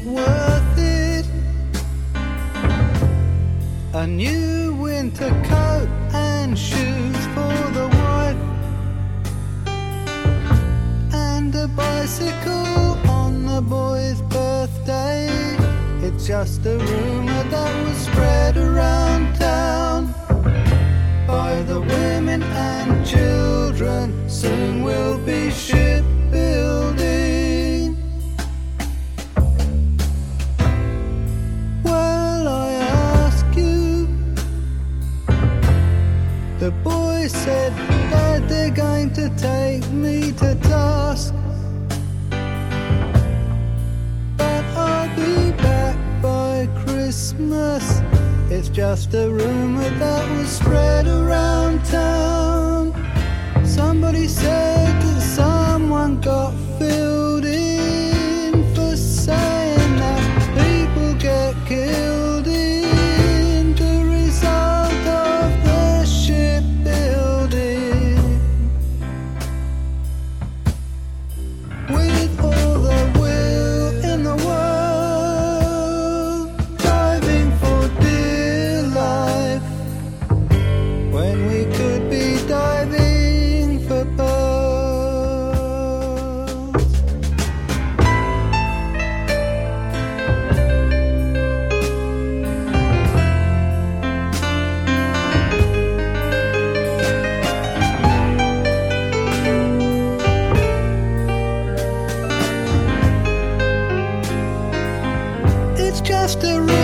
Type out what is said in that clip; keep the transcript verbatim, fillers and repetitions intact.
it worth it? A new winter coat and shoes for the wife, and a bicycle on the boy's birthday. It's just a rumour that was spread around town by the women and children. Soon we'll be shipbuilding. Well, I ask you, the boy said that they're going to take me to task, but I'll be back by Christmas. It's just a rumour that was spread around town. Somebody said that someone got filled in for saying that people get killed in the result of the shipbuilding. With all the will in the world, diving for dear life, when we could be diving for pearls. It's just a